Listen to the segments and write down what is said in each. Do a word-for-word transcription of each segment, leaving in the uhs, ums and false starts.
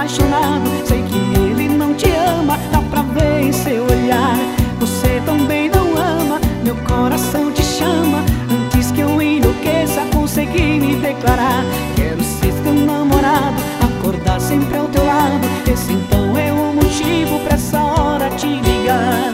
apaixonado. Sei que ele não te ama, dá pra ver em seu olhar. Você também não ama, meu coração te chama. Antes que eu enlouqueça, consegui me declarar. Quero ser teu namorado, acordar sempre ao teu lado. Esse então é o motivo pra essa hora te ligar.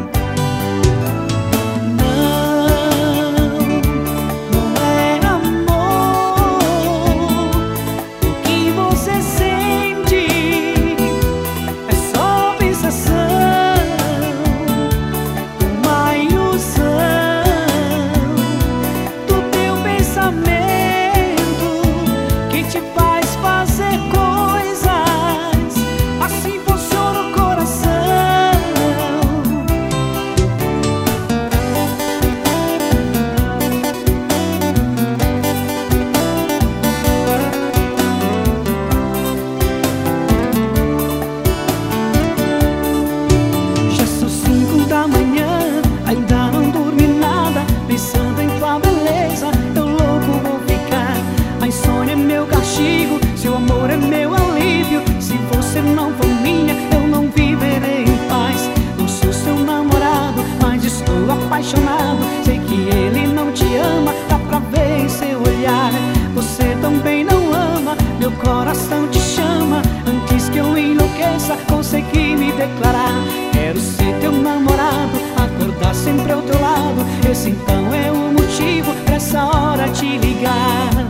Ainda não dormi nada, pensando em tua beleza. Eu louco vou ficar. A insônia é meu castigo, seu amor é meu alívio. Se você não for minha, eu não viverei em paz. Não sou seu namorado, mas estou apaixonado. Sei que ele não te ama, dá pra ver em seu olhar. Você também não ama, meu coração te chama. Antes que eu enlouqueça, consegui me declarar. Quero ser teu namorado, acordar sempre ao teu lado. Esse então é o motivo pra essa hora te ligar.